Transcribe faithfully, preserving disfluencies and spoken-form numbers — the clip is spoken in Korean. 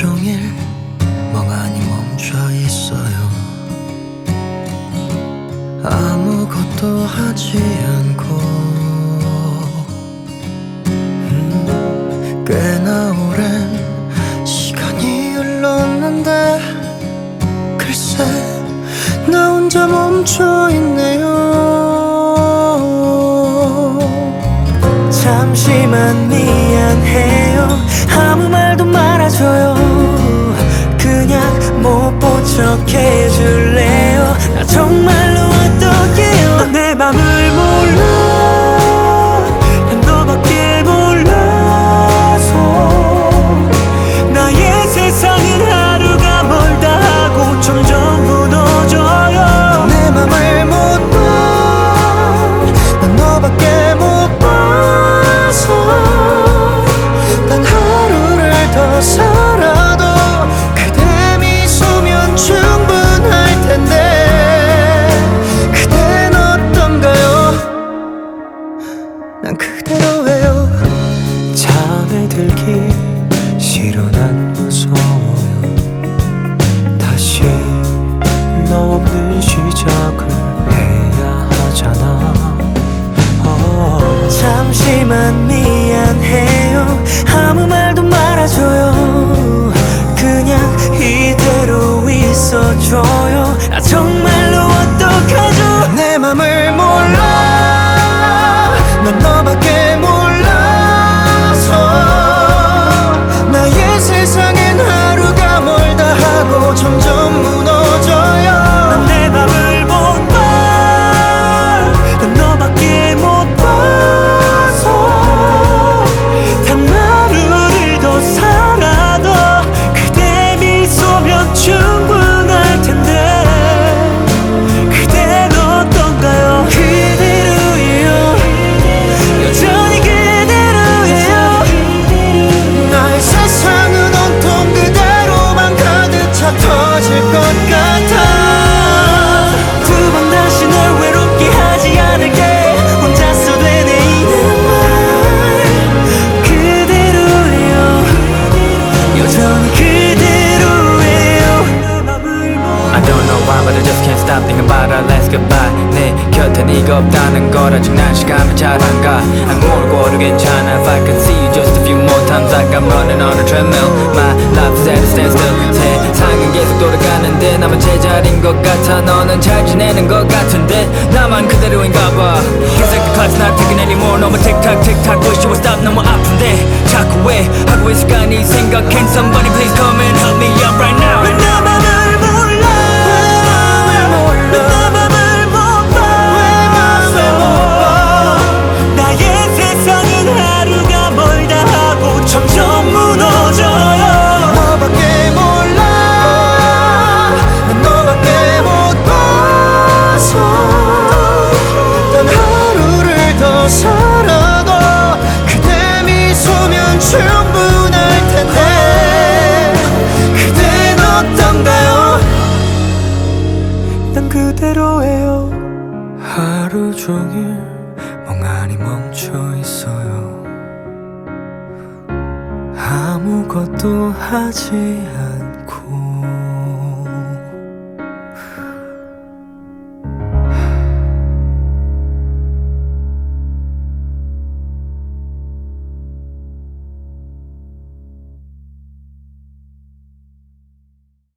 종일 멍하니 멈춰 있어요. 아무것도 하지 않고 음, 꽤나 오랜 시간이 흘렀는데 글쎄 나 혼자 멈춰 있네요. 잠시만 미안해요. 아무 말도 말아줘요. 그냥 못 본 척 해줄래요. 나 정말로 어떡해요. 내 맘을 몰라. 난 너밖에 몰라서 나의 세상은 하루가 멀다 하고 점점 무너져요. 내 맘을 못 봐. 난 너밖에 못 봐서 단 하루를 더 살아도 그대 미소면 충분할 텐데 그댄 어떤가요? 난 그대로예요. 잠에 들기 싫어. 난 무서워요. 다시 너 없는 시작을 해야 하잖아. oh. 잠시만 미안해요. 아무 말도 말아줘요. 그냥 이대로 있어줘요. 아 정말로 어떡하죠? 내 맘을 몰라. 난 너밖에 몰라서 나의 세상엔 하루가 멀다 하고 점점 무너져요. 난 내 맘을 못 봐. 난 너밖에 못 봐서 단 하루를 더 살아도 그대 미소면 충분할 텐데 그댄 어떤가요? 그대로예요. 여전히 그대로예요. 나의 세상은 온통 그대로만 가득 차 터질 것 같아. 두 번 다시 널 외롭게 하지 않을게. 혼자서 되뇌이는 말 그대로예요. 여전히 그대로예요. I don't know why but I just can't stop thinking about our last goodbye. 내 곁에 네가 없다는 걸 아직 난 실감이 잘 안 가. 안 모르고도 괜찮아. If I could see you just a few more times like I'm running on a treadmill. My life is at a standstill. 세상은 계속 돌아가는데 나만 제자리인 것 같아. 너는 잘 지내는 것 같은데 나만 그대로인가 봐. It's like the clock's not ticking anymore. 너무 틱탁 틱탁 wish you would stop. 너무 아픈데 자꾸 왜 하고 있을까 네 생각. Can somebody please come and help me out right now? 왜 나 맘을 몰라. 왜 나 맘을 못 봐. 왜 맘을 못 봐. 나의 세상은 하루가 멀다 하고 점점 무너져요. 너밖에 몰라. 난 너밖에 못 봐서 단 하루를 더 살아도 그대 미소면 충분할 텐데 그댄 어떤가요? 난 그대로예요. 하루 종일 멍하니 멈춰 있어요. 아무것도 하지 않아